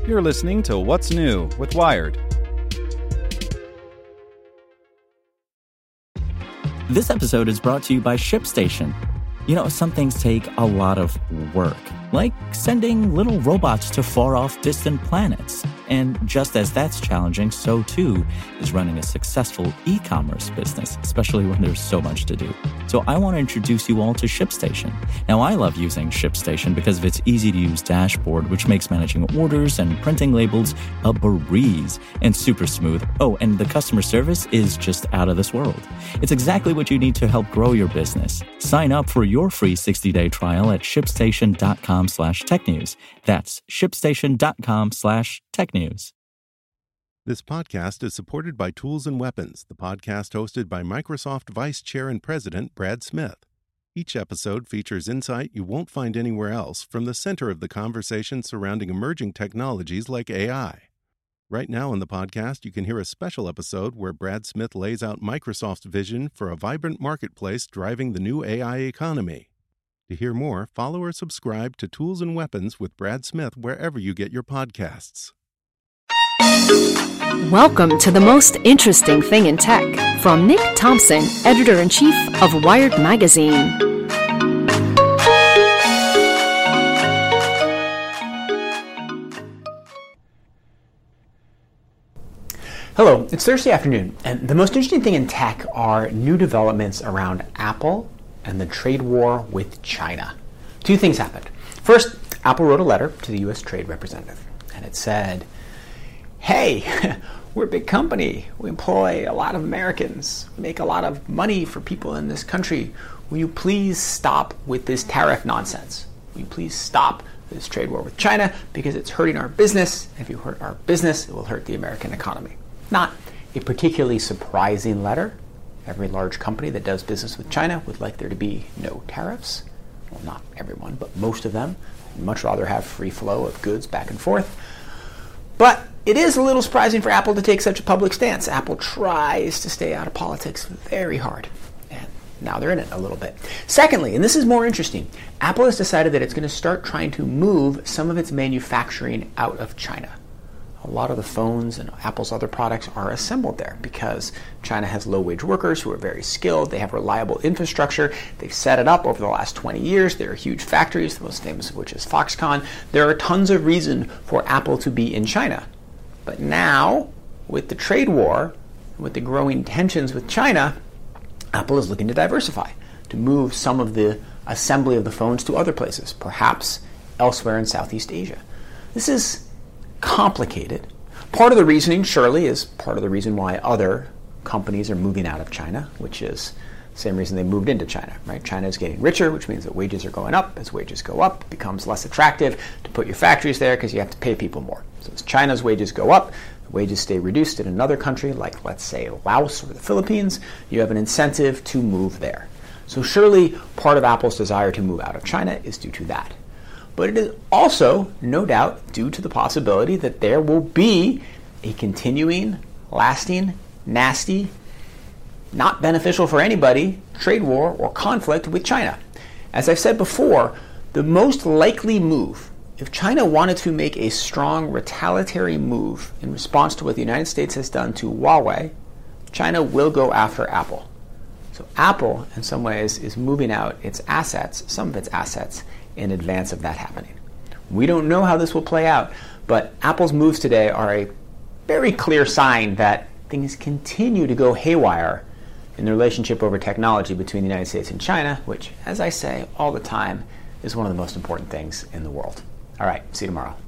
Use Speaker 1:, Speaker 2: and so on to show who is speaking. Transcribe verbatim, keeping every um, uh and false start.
Speaker 1: You're listening to What's New with Wired.
Speaker 2: This episode is brought to you by ShipStation. You know, some things take a lot of work, like sending little robots to far-off distant planets. And just as that's challenging, so too is running a successful e-commerce business, especially when there's so much to do. So I want to introduce you all to ShipStation. Now, I love using ShipStation because of its easy-to-use dashboard, which makes managing orders and printing labels a breeze and super smooth. Oh, and the customer service is just out of this world. It's exactly what you need to help grow your business. Sign up for your free sixty-day trial at shipstation.com slash technews. That's shipstation.com slash technews.
Speaker 3: This podcast is supported by Tools and Weapons, the podcast hosted by Microsoft Vice Chair and President Brad Smith. Each episode features insight you won't find anywhere else from the center of the conversation surrounding emerging technologies like A I. Right now in the podcast, you can hear a special episode where Brad Smith lays out Microsoft's vision for a vibrant marketplace driving the new A I economy. To hear more, follow or subscribe to Tools and Weapons with Brad Smith wherever you get your podcasts.
Speaker 4: Welcome to the most interesting thing in tech from Nick Thompson, editor-in-chief of Wired Magazine.
Speaker 5: Hello, it's Thursday afternoon, and the most interesting thing in tech are new developments around Apple and the trade war with China. Two things happened. First, Apple wrote a letter to the U S Trade Representative, and it said, hey, we're a big company. We employ a lot of Americans, we make a lot of money for people in this country. Will you please stop with this tariff nonsense? Will you please stop this trade war with China because it's hurting our business. If you hurt our business, it will hurt the American economy. Not a particularly surprising letter. Every large company that does business with China would like there to be no tariffs. Well, not everyone, but most of them. I'd much rather have free flow of goods back and forth. But it is a little surprising for Apple to take such a public stance. Apple tries to stay out of politics very hard. And now they're in it a little bit. Secondly, and this is more interesting, Apple has decided that it's going to start trying to move some of its manufacturing out of China. A lot of the phones and Apple's other products are assembled there because China has low-wage workers who are very skilled. They have reliable infrastructure. They've set it up over the last twenty years. There are huge factories, the most famous of which is Foxconn. There are tons of reason for Apple to be in China. But now, with the trade war, with the growing tensions with China, Apple is looking to diversify, to move some of the assembly of the phones to other places, perhaps elsewhere in Southeast Asia. This is complicated. Part of the reasoning, surely, is part of the reason why other companies are moving out of China, which is the same reason they moved into China, right? China is getting richer, which means that wages are going up. As wages go up, it becomes less attractive to put your factories there because you have to pay people more. So as China's wages go up, the wages stay reduced in another country, like let's say Laos or the Philippines, you have an incentive to move there. So surely part of Apple's desire to move out of China is due to that. But it is also, no doubt, due to the possibility that there will be a continuing, lasting, nasty, not beneficial for anybody, trade war or conflict with China. As I've said before, the most likely move, if China wanted to make a strong retaliatory move in response to what the United States has done to Huawei, China will go after Apple. So Apple, in some ways, is moving out its assets, some of its assets, in advance of that happening. We don't know how this will play out, but Apple's moves today are a very clear sign that things continue to go haywire in the relationship over technology between the United States and China, which, as I say all the time, is one of the most important things in the world. All right, see you tomorrow.